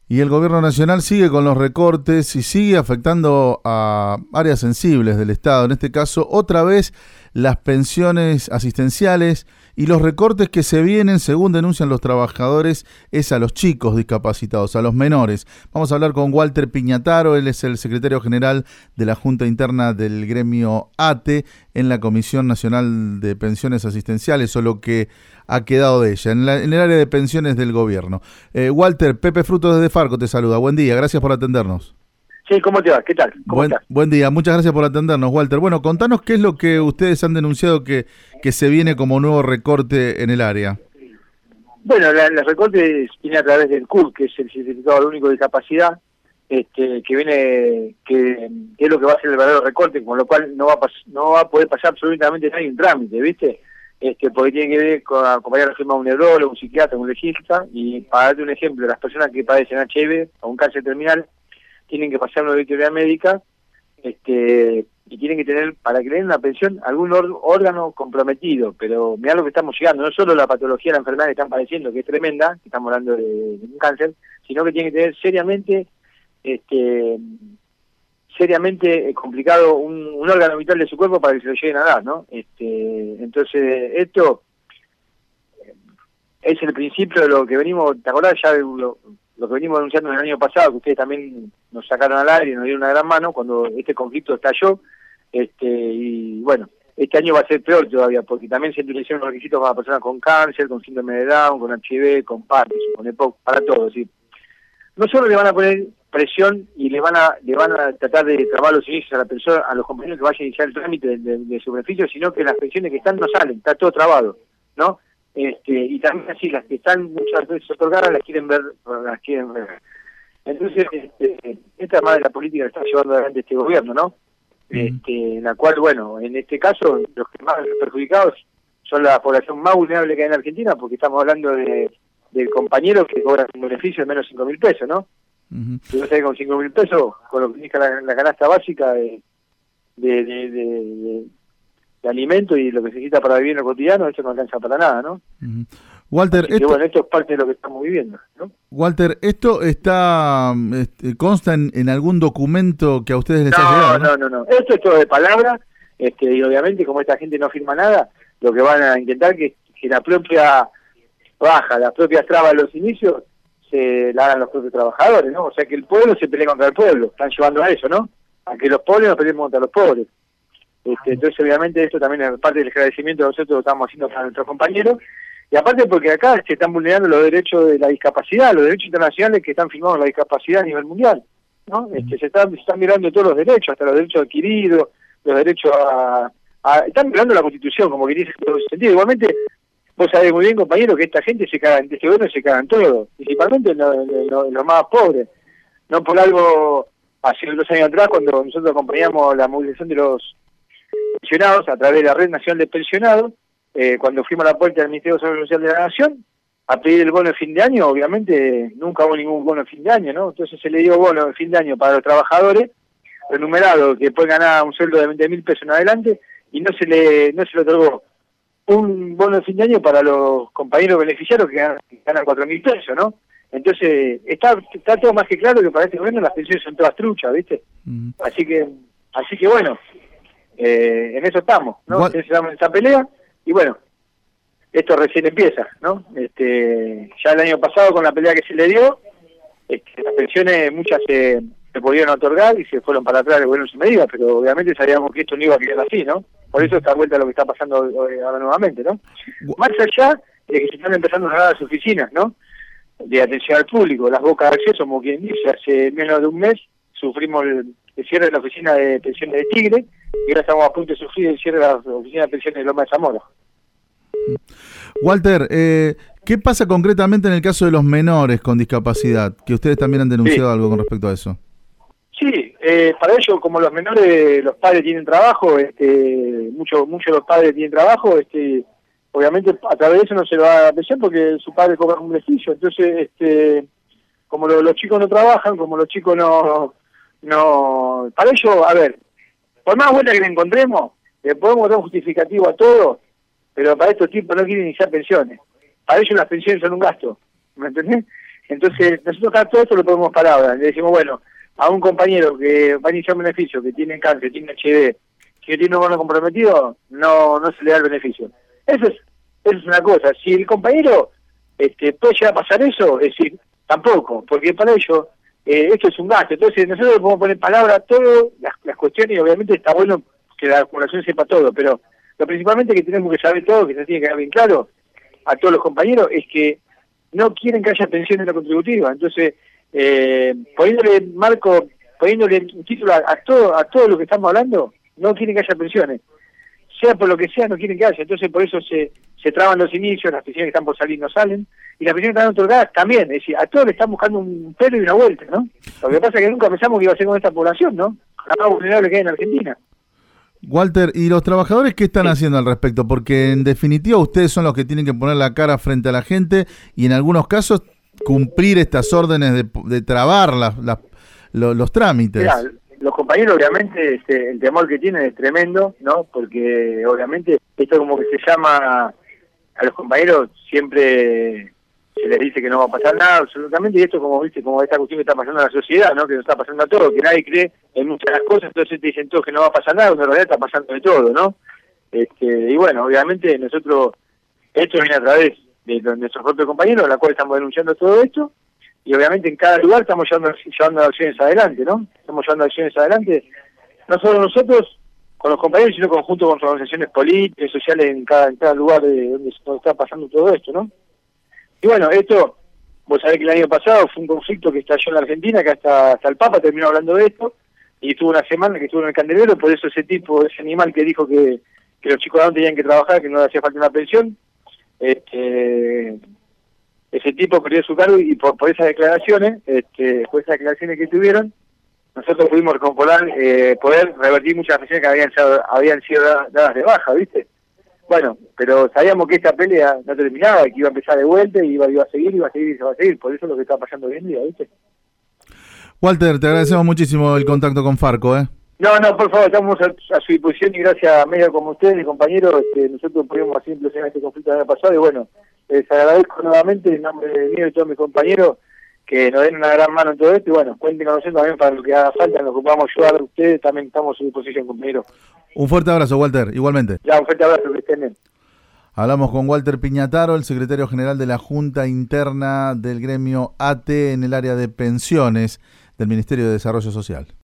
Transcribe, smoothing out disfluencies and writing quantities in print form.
Y el gobierno nacional sigue con los recortes y sigue afectando a áreas sensibles del Estado. En este caso, otra vez, las pensiones asistenciales y los recortes que se vienen, según denuncian los trabajadores, es a los chicos discapacitados, a los menores. Vamos a hablar con Walter Piñataro, él es el secretario general de la Junta Interna del gremio ATE en la Comisión Nacional de Pensiones Asistenciales, o lo que ha quedado de ella, en el área de pensiones del gobierno. Walter, Pepe Frutos desde Farco te saluda. Buen día, gracias por atendernos. Sí, ¿cómo te va? ¿Qué tal? ¿Cómo estás? Buen día, muchas gracias por atendernos, Walter. Bueno, contanos qué es lo que ustedes han denunciado que se viene como nuevo recorte en el área. Bueno, el recorte viene a través del CUR, que es el Certificado Único de Discapacidad, que es lo que va a ser el verdadero recorte, con lo cual no va a poder pasar absolutamente nadie en trámite, ¿viste? Porque tiene que ver con acompañar a firma un neurólogo, un psiquiatra, un legista, y para darte un ejemplo, las personas que padecen HIV o un cáncer terminal tienen que pasar una auditoría médica, y tienen que tener, para que le den una pensión, algún órgano comprometido. Pero mirá lo que estamos llegando, no solo la patología, la enfermedad que están padeciendo, que es tremenda, que estamos hablando de un cáncer, sino que tienen que tener seriamente complicado un órgano vital de su cuerpo para que se lo lleguen a dar, ¿no? Entonces, esto es el principio de lo que venimos, ¿te acordás? Ya lo que venimos denunciando el año pasado, que ustedes también nos sacaron al aire y nos dieron una gran mano cuando este conflicto estalló, y bueno, este año va a ser peor todavía, porque también se endurecieron los requisitos para personas con cáncer, con síndrome de Down, con HIV, con Parkinson, con EPOC, para todo, ¿sí? No solo le van a poner presión y le van a tratar de trabar los inicios a la persona, a los compañeros que vayan a iniciar el trámite de su beneficio, sino que las pensiones que están no salen, está todo trabado, ¿no? Y también así, las que están muchas veces otorgadas las quieren ver. Entonces, esta es más de la política que está llevando adelante este gobierno, ¿no? En la cual, bueno, en este caso, los que más perjudicados son la población más vulnerable que hay en Argentina, porque estamos hablando del compañero que cobra un beneficio de menos 5.000 pesos, ¿no? Si vos sabés, con 5.000 pesos, con lo que indica la canasta básica de alimento y lo que se necesita para vivir en lo cotidiano, eso no alcanza para nada, ¿no? Walter, bueno, esto es parte de lo que estamos viviendo, ¿no? Walter, ¿esto consta en algún documento que a ustedes les ha llegado? No. Esto es todo de palabra, y obviamente como esta gente no firma nada, lo que van a intentar que la propia las propias trabas de los inicios se la hagan los propios trabajadores, ¿no? O sea, que el pueblo se pelee contra el pueblo, están llevando a eso, ¿no? A que los pobres nos peleemos contra los pobres. Entonces, obviamente, esto también es parte del agradecimiento que nosotros estamos haciendo para nuestros compañeros, y aparte porque acá se están vulnerando los derechos de la discapacidad, los derechos internacionales que están firmados en la discapacidad a nivel mundial, ¿no? Se están mirando todos los derechos, hasta los derechos adquiridos, los derechos están mirando la Constitución, como que dice en todo ese sentido. Igualmente, vos sabés muy bien, compañero, que esta gente se caga, este gobierno se cagan todo, principalmente los más pobres. No por algo, hace 2 años atrás, cuando nosotros acompañamos la movilización de los pensionados a través de la Red Nacional de Pensionados, cuando fuimos a la puerta del Ministerio de Seguridad Social de la Nación a pedir el bono de fin de año, obviamente nunca hubo ningún bono de fin de año, ¿no? Entonces se le dio bono de fin de año para los trabajadores, remunerados, que pueden ganar un sueldo de 20.000 pesos en adelante, y no se le otorgó un bono de fin de año para los compañeros beneficiarios que ganan 4.000 pesos, ¿no? Entonces, está todo más que claro que para este gobierno las pensiones son todas truchas, ¿viste? Así que bueno, en eso estamos, ¿no? Estamos en esta pelea, y bueno, esto recién empieza, ¿no? Ya el año pasado, con la pelea que se le dio, las pensiones muchas se pudieron otorgar y se fueron para atrás de gobierno en su medida, pero obviamente sabíamos que esto no iba a quedar así, ¿no? Por eso está vuelta a lo que está pasando ahora nuevamente, ¿no? Más allá de que se están empezando a cerrar las oficinas, ¿no? De atención al público, las bocas de acceso, como quien dice, hace menos de un mes sufrimos el cierre de la oficina de pensiones de Tigre, y ahora estamos a punto de sufrir el cierre de la oficina de pensiones de Loma de Zamora. Walter, ¿qué pasa concretamente en el caso de los menores con discapacidad? Que ustedes también han denunciado algo con respecto a eso. Sí, para ello, como los menores, los padres tienen trabajo, muchos de los padres tienen trabajo, obviamente a través de eso no se lo va a pensión porque su padre cobra un beneficio. Entonces, como los chicos no trabajan, como los chicos no, para ello, a ver, por más vuelta que le encontremos, le podemos dar un justificativo a todo, pero para estos tipos no quieren iniciar pensiones. Para ellos las pensiones son un gasto, ¿me entendés? Entonces, nosotros acá todo esto lo ponemos palabras. Le decimos, bueno, a un compañero que va a iniciar un beneficio, que tiene cáncer, tiene HD, que tiene un bono comprometido, no se le da el beneficio. Eso es una cosa. Si el compañero puede llegar a pasar eso, es decir, tampoco, porque para ello esto es un gasto. Entonces, nosotros le podemos poner palabras a todas las cuestiones y obviamente está bueno que la acumulación sepa todo, pero lo principalmente que tenemos que saber todo, que se tiene que quedar bien claro a todos los compañeros, es que no quieren que haya pensiones no contributivas. Entonces, poniéndole un título a todo lo que estamos hablando, no quieren que haya pensiones. Sea por lo que sea, no quieren que haya. Entonces, por eso se traban los inicios, las pensiones que están por salir no salen, y las pensiones que están otorgadas también. Es decir, a todos le están buscando un pelo y una vuelta, ¿no? Lo que pasa es que nunca pensamos que iba a ser con esta población, ¿no? La más vulnerable que hay en Argentina. Walter, ¿y los trabajadores qué están haciendo al respecto? Porque en definitiva ustedes son los que tienen que poner la cara frente a la gente y en algunos casos cumplir estas órdenes de trabar los trámites. Mirá, los compañeros obviamente el temor que tienen es tremendo, ¿no? Porque obviamente esto como que se llama a los compañeros siempre se les dice que no va a pasar nada absolutamente, y esto como viste, como esta cuestión que está pasando en la sociedad, ¿no? Que nos está pasando a todos, que nadie cree en muchas de las cosas, entonces te dicen todos que no va a pasar nada, cuando en realidad está pasando de todo, ¿no? Y bueno, obviamente nosotros, esto viene a través de nuestros propios compañeros, a la cual estamos denunciando todo esto, y obviamente en cada lugar estamos llevando acciones adelante, ¿no? Estamos llevando acciones adelante, no solo nosotros con los compañeros, sino conjunto con organizaciones políticas, sociales en cada lugar donde está pasando todo esto, ¿no? Y bueno, esto, vos sabés que el año pasado fue un conflicto que estalló en la Argentina, que hasta el Papa terminó hablando de esto, y estuvo una semana que estuvo en el Candelero, por eso ese animal que dijo que los chicos de Adón tenían que trabajar, que no le hacía falta una pensión, ese tipo perdió su cargo y por esas declaraciones, por esas declaraciones que tuvieron, nosotros pudimos poder revertir muchas pensiones que habían sido dadas de baja, ¿viste? Bueno, pero sabíamos que esta pelea no terminaba, que iba a empezar de vuelta y iba a seguir y se va a seguir. Por eso es lo que está pasando hoy en día, ¿viste? Walter, te agradecemos muchísimo el contacto con Farco, ¿eh? No, por favor, estamos a su disposición y gracias a medios como ustedes, compañeros, nosotros pudimos hacer inclusión este conflicto el año pasado y bueno, les agradezco nuevamente en nombre mío y de todos mis compañeros que nos den una gran mano en todo esto y bueno, cuenten con nosotros también para lo que haga falta, en lo que podamos ayudar a ustedes, también estamos a su disposición, compañeros. Un fuerte abrazo, Walter, igualmente. Ya, un fuerte abrazo, que estén bien. Hablamos con Walter Piñataro, el secretario general de la Junta Interna del gremio AT en el área de pensiones del Ministerio de Desarrollo Social.